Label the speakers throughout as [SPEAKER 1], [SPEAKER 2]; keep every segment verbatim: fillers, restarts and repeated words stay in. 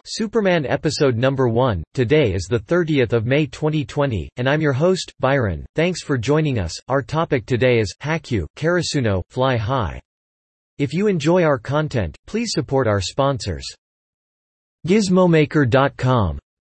[SPEAKER 1] Superman episode number one. Today is the thirtieth of May twenty twenty, and I'm your host, Byron. Thanks for joining us. Our topic today is Haikyuu, Karasuno, Fly High. If you enjoy our content, please support our sponsors. Gizmomaker dot com.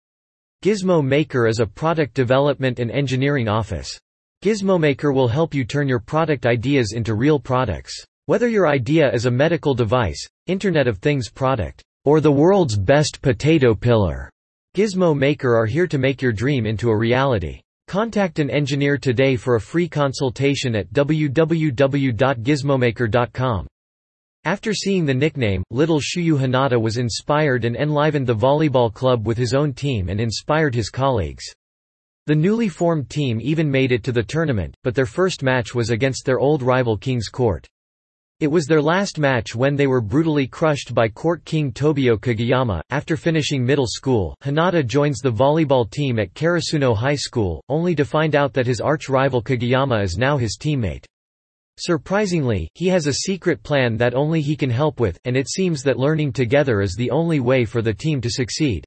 [SPEAKER 1] Gizmo Maker is a product development and engineering office. Gizmomaker will help you turn your product ideas into real products. Whether your idea is a medical device, Internet of Things product, or the world's best potato pillar, Gizmo Maker are here to make your dream into a reality. Contact an engineer today for a free consultation at w w w dot gizmomaker dot com. After seeing the nickname, Little Shuyu Hinata was inspired and enlivened the volleyball club with his own team and inspired his colleagues. The newly formed team even made it to the tournament, but their first match was against their old rival King's Court. It was their last match when they were brutally crushed by Court King Tobio Kageyama. After finishing middle school, Hinata joins the volleyball team at Karasuno High School, only to find out that his arch-rival Kageyama is now his teammate. Surprisingly, he has a secret plan that only he can help with, and it seems that learning together is the only way for the team to succeed.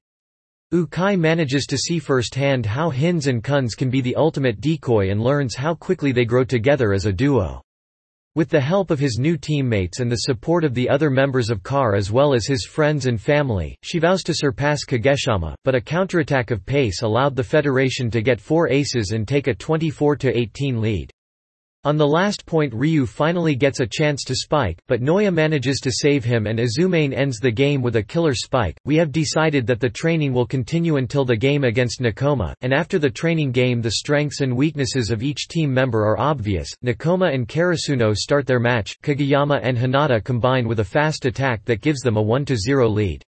[SPEAKER 1] Ukai manages to see firsthand how Hins and Kuns can be the ultimate decoy and learns how quickly they grow together as a duo. With the help of his new teammates and the support of the other members of K A R as well as his friends and family, she vows to surpass Kageshima, but a counterattack of pace allowed the Federation to get four aces and take a twenty-four to eighteen lead. On the last point Ryu finally gets a chance to spike, but Noya manages to save him and Azumane ends the game with a killer spike. We have decided that the training will continue until the game against Nakoma, and after the training game the strengths and weaknesses of each team member are obvious. Nakoma and Karasuno start their match, Kageyama and Hinata combine with a fast attack that gives them a one to zero lead.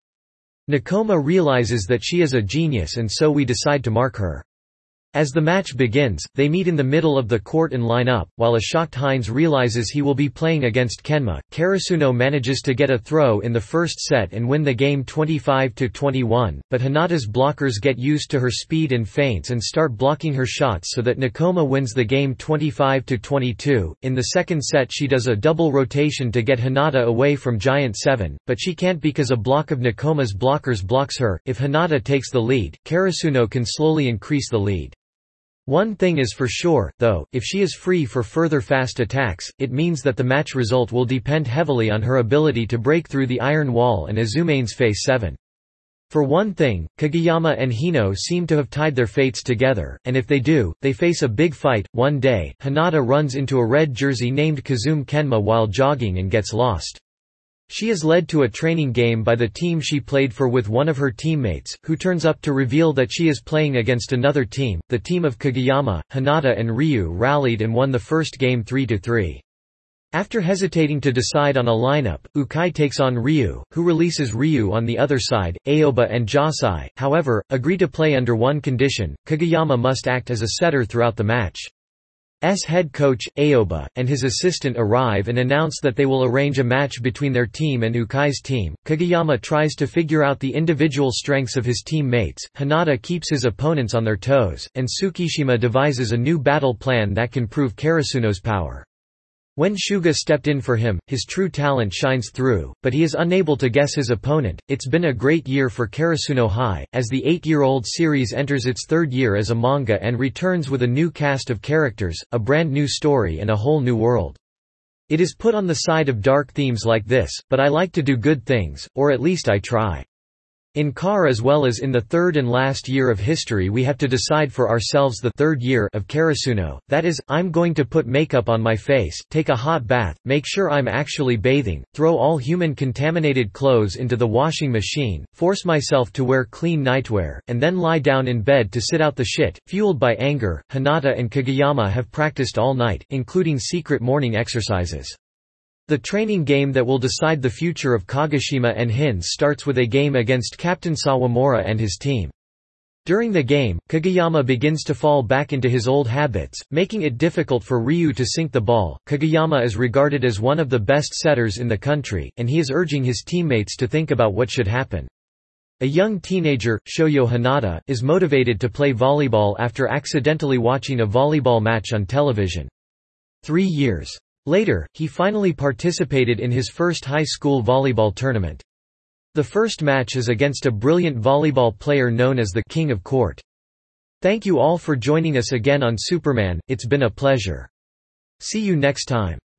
[SPEAKER 1] Nakoma realizes that she is a genius and so we decide to mark her. As the match begins, they meet in the middle of the court and line up, while a shocked Hines realizes he will be playing against Kenma. Karasuno manages to get a throw in the first set and win the game twenty-five to twenty-one, but Hinata's blockers get used to her speed and feints and start blocking her shots so that Nakoma wins the game twenty-five to twenty-two. In the second set she does a double rotation to get Hinata away from Giant seven, but she can't because a block of Nakoma's blockers blocks her. If Hinata takes the lead, Karasuno can slowly increase the lead. One thing is for sure, though, if she is free for further fast attacks, it means that the match result will depend heavily on her ability to break through the iron wall and Azumane's phase seven. For one thing, Kageyama and Hino seem to have tied their fates together, and if they do, they face a big fight. One day, Hinata runs into a red jersey named Kazum Kenma while jogging and gets lost. She is led to a training game by the team she played for with one of her teammates, who turns up to reveal that she is playing against another team. The team of Kageyama, Hinata and Ryu rallied and won the first game three to three. After hesitating to decide on a lineup, Ukai takes on Ryu, who releases Ryu on the other side. Aoba and Josai, however, agree to play under one condition: Kageyama must act as a setter throughout the match. S head coach, Aoba, and his assistant arrive and announce that they will arrange a match between their team and Ukai's team. Kageyama tries to figure out the individual strengths of his teammates, Hinata keeps his opponents on their toes, and Tsukishima devises a new battle plan that can prove Karasuno's power. When Shuga stepped in for him, his true talent shines through, but he is unable to guess his opponent. It's been a great year for Karasuno High, as the eight-year-old series enters its third year as a manga and returns with a new cast of characters, a brand new story and a whole new world. It is put on the side of dark themes like this, but I like to do good things, or at least I try. In K A R as well as in the third and last year of history we have to decide for ourselves the third year of Karasuno, that is, I'm going to put makeup on my face, take a hot bath, make sure I'm actually bathing, throw all human contaminated clothes into the washing machine, force myself to wear clean nightwear, and then lie down in bed to sit out the shit. Fueled by anger, Hinata and Kageyama have practiced all night, including secret morning exercises. The training game that will decide the future of Kagoshima and Hins starts with a game against Captain Sawamura and his team. During the game, Kageyama begins to fall back into his old habits, making it difficult for Ryu to sink the ball. Kageyama is regarded as one of the best setters in the country, and he is urging his teammates to think about what should happen. A young teenager, Shoyo Hinata, is motivated to play volleyball after accidentally watching a volleyball match on television. Three years later, he finally participated in his first high school volleyball tournament. The first match is against a brilliant volleyball player known as the King of Court. Thank you all for joining us again on Superman, it's been a pleasure. See you next time.